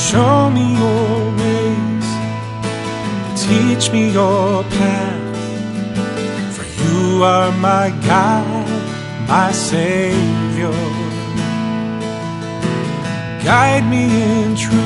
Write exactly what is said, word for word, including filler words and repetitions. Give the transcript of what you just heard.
Show me your ways, teach me your path, for you are my guide, my Savior. Guide me in truth